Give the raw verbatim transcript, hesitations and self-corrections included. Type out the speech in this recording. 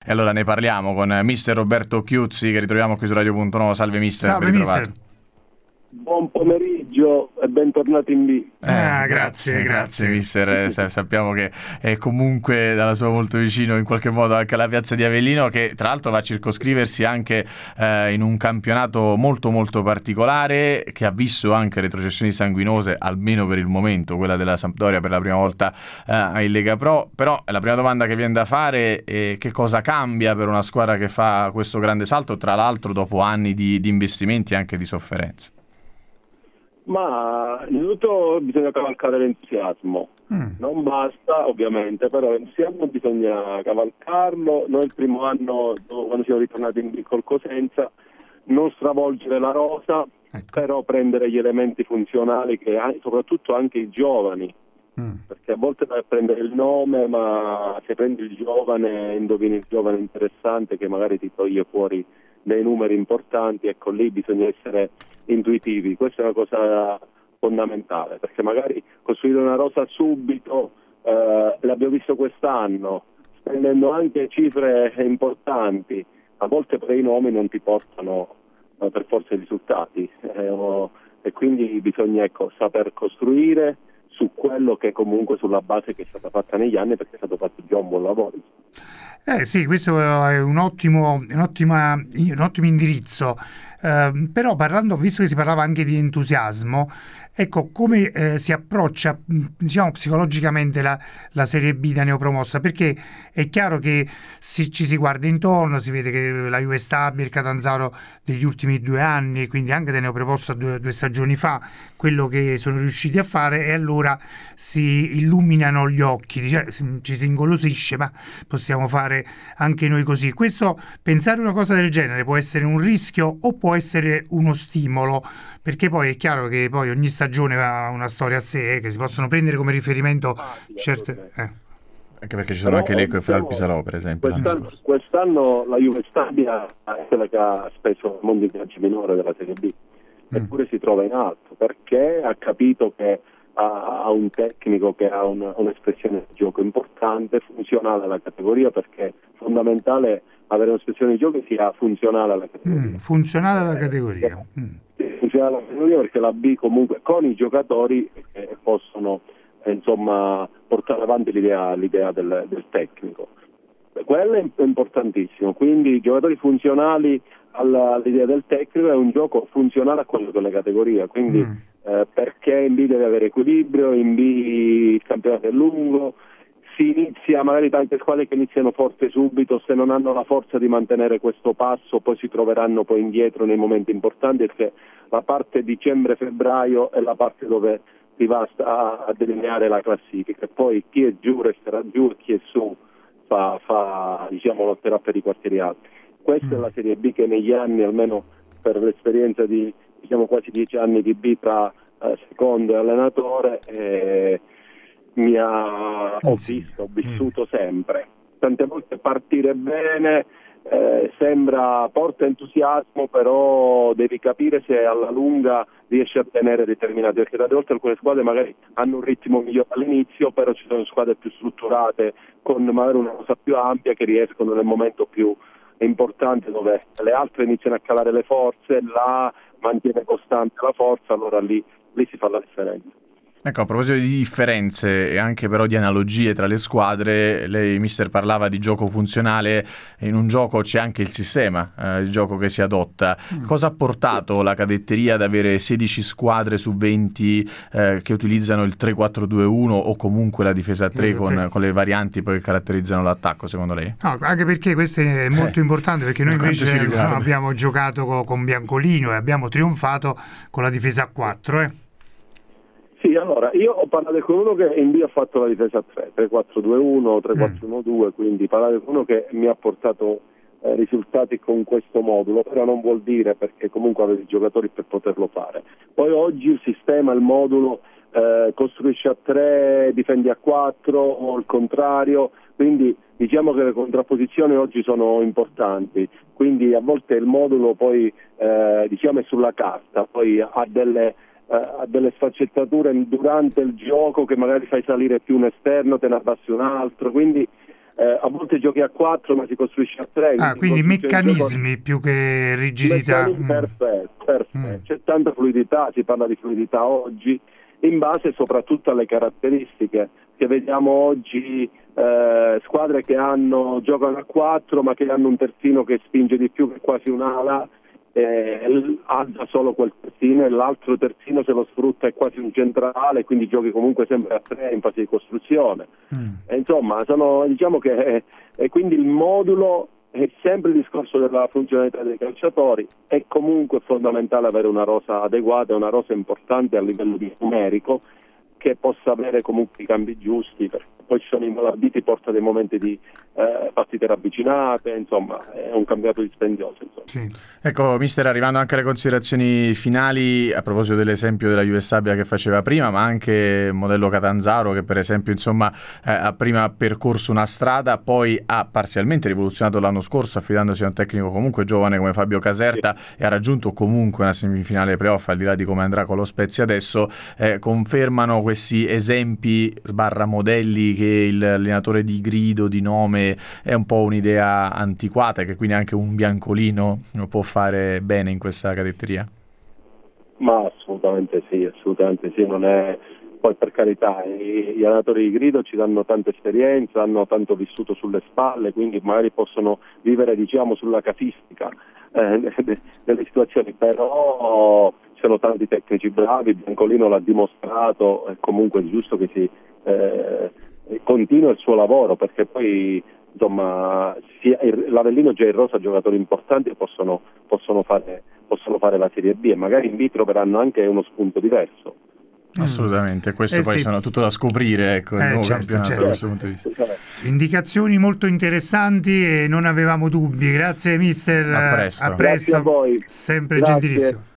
E allora ne parliamo con mister Roberto Chiuzzi, che ritroviamo qui su Radio Punto Nuovo. Salve mister, Salve, ben ritrovato. mister. Buon pomeriggio e bentornati in B. Eh, Ah, grazie, grazie, grazie, grazie. mister. Eh, sa- sappiamo che è comunque dalla sua molto vicino in qualche modo anche alla piazza di Avellino, che tra l'altro va a circoscriversi anche eh, in un campionato molto molto particolare, che ha visto anche retrocessioni sanguinose, almeno per il momento, quella della Sampdoria per la prima volta eh, in Lega Pro. Però la prima domanda che viene da fare è che cosa cambia per una squadra che fa questo grande salto, tra l'altro dopo anni di, di investimenti e anche di sofferenze. Ma innanzitutto bisogna cavalcare l'entusiasmo, Mm. non basta ovviamente, però l'entusiasmo bisogna cavalcarlo. Noi il primo anno, quando siamo ritornati in B col Cosenza, non stravolgere la rosa, Ecco. però prendere gli elementi funzionali, che soprattutto anche i giovani, Mm. perché a volte vai a prendere il nome, ma se prendi il giovane, indovini il giovane interessante che magari ti toglie fuori dei numeri importanti, ecco lì bisogna essere intuitivi. Questa è una cosa fondamentale, perché magari costruire una rosa subito, eh, l'abbiamo visto quest'anno, spendendo anche cifre importanti, a volte per i nomi non ti portano eh, per forza i risultati, eh, o, e quindi bisogna ecco, saper costruire su quello che comunque sulla base che è stata fatta negli anni, perché è stato fatto già un buon lavoro. Eh sì, questo è un ottimo, un ottima, un ottimo indirizzo. Eh, però parlando, visto che si parlava anche di entusiasmo, ecco come eh, si approccia, mh, diciamo, psicologicamente la, la Serie B da neopromossa, perché è chiaro che si, ci si guarda intorno, si vede che la Juve stabile, il Catanzaro degli ultimi due anni, quindi anche da neopromossa due, due stagioni fa, quello che sono riusciti a fare, e allora si illuminano gli occhi, dice, ci si ingolosisce, ma possiamo fare anche noi così. Questo, pensare una cosa del genere può essere un rischio o può essere uno stimolo, perché poi è chiaro che poi ogni stagione ha una storia a sé, eh, che si possono prendere come riferimento certe... Eh. Anche perché ci sono Però, anche Lecco e Fra il diciamo, Pisarò, per esempio. l'anno Quest'anno, scorso. quest'anno la Juve Stabia è quella che ha speso il mondo in viaggio minore della Serie B, eppure si trova in alto, perché ha capito che ha, ha un tecnico che ha un, un'espressione di gioco importante, funzionale alla categoria, perché è fondamentale avere un'espressione di gioco che sia funzionale alla categoria. Mm, funzionale alla categoria. Mm. Funzionale alla categoria perché la B comunque con i giocatori eh, possono eh, insomma portare avanti l'idea, l'idea del, del tecnico. Quello è importantissimo, quindi i giocatori funzionali alla, all'idea del tecnico è un gioco funzionale a quello della categoria, quindi Mm. eh, perché in B deve avere equilibrio, in B il campionato è lungo, si inizia, magari tante squadre che iniziano forte subito, se non hanno la forza di mantenere questo passo poi si troveranno poi indietro nei momenti importanti, perché la parte dicembre-febbraio è la parte dove si va a, a delineare la classifica, e poi chi è giù resterà giù e chi è su fa, fa diciamo lotterà per i quartieri alti. Questa mm. è la Serie B che negli anni, almeno per l'esperienza di diciamo quasi dieci anni di B tra eh, secondo e allenatore, eh, mi ha ho visto, ho vissuto sempre. Tante volte partire bene eh, sembra porta entusiasmo, però devi capire se alla lunga riesci a tenere determinati, perché tante volte alcune squadre magari hanno un ritmo migliore all'inizio, però ci sono squadre più strutturate con magari una cosa più ampia che riescono nel momento più importante, dove le altre iniziano a calare le forze, là mantiene costante la forza, allora lì, lì si fa la differenza. Ecco, a proposito di differenze e anche però di analogie tra le squadre, lei, mister, parlava di gioco funzionale, e in un gioco c'è anche il sistema eh, di gioco che si adotta. Mm. Cosa ha portato la cadetteria ad avere sedici squadre su venti eh, che utilizzano il tre quattro due uno o comunque la difesa a tre con, con le varianti poi che caratterizzano l'attacco, secondo lei? No, anche perché questo è molto eh, importante, perché noi invece abbiamo giocato con, con Biancolino e abbiamo trionfato con la difesa a quattro, eh. Sì, allora, io ho parlato con uno che in B ha fatto la difesa a tre, tre quattro due uno, tre quattro uno due, mm. quindi parlare con uno che mi ha portato eh, risultati con questo modulo, però non vuol dire, perché comunque aveva i giocatori per poterlo fare. Poi oggi il sistema, il modulo, eh, costruisce a tre, difendi a quattro o il contrario, quindi diciamo che le contrapposizioni oggi sono importanti, quindi a volte il modulo poi eh, diciamo è sulla carta, poi ha delle... ha delle sfaccettature durante il gioco che magari fai salire più un esterno, te ne abbassi un altro, quindi eh, a volte giochi a quattro ma si costruisce a tre. Ah, quindi meccanismi gioco... più che rigidità. Meccanismi, mm. perfetto, perfetto. Mm. C'è tanta fluidità, si parla di fluidità oggi, in base soprattutto alle caratteristiche che vediamo oggi, eh, squadre che hanno giocano a quattro ma che hanno un terzino che spinge di più, che è quasi un'ala, eh, alza solo quel terzino, e l'altro terzino se lo sfrutta è quasi un centrale, quindi giochi comunque sempre a tre in fase di costruzione. Mm. E insomma, sono, diciamo che eh, e quindi il modulo è sempre il discorso della funzionalità dei calciatori. È comunque fondamentale avere una rosa adeguata, una rosa importante a livello di numerico, che possa avere comunque i cambi giusti, perché poi ci sono i malabiti, porta dei momenti di eh, partite ravvicinate, insomma è un campionato dispendioso. Sì. Ecco, mister, arrivando anche alle considerazioni finali, a proposito dell'esempio della Juve Stabia che faceva prima, ma anche il modello Catanzaro, che per esempio insomma eh, ha prima percorso una strada, poi ha parzialmente rivoluzionato l'anno scorso affidandosi a un tecnico comunque giovane come Fabio Caserta, sì, e ha raggiunto comunque una semifinale playoff, al di là di come andrà con lo Spezia adesso. Eh, confermano questi esempi sbarra modelli che il allenatore di grido, di nome, è un po' un'idea antiquata, che quindi anche un biancolino può fare bene in questa cadetteria? Ma assolutamente sì, assolutamente sì, non è... Poi per carità, gli allenatori di grido ci danno tanta esperienza, hanno tanto vissuto sulle spalle, quindi magari possono vivere, diciamo, sulla casistica eh, delle situazioni, però ci sono tanti tecnici bravi, Biancolino l'ha dimostrato, è comunque giusto che si eh, continua il suo lavoro, perché poi insomma sia, l'Avellino già in rosa giocatori importanti e possono, possono, fare, possono fare la Serie B, e magari in B troveranno anche uno spunto diverso. Assolutamente, questo eh poi sì. sono tutto da scoprire, ecco, il eh, nuovo certo, campionato certo. da questo punto di vista. Indicazioni molto interessanti e non avevamo dubbi. Grazie mister, a presto, a presto. Grazie a voi. Sempre Grazie. gentilissimo.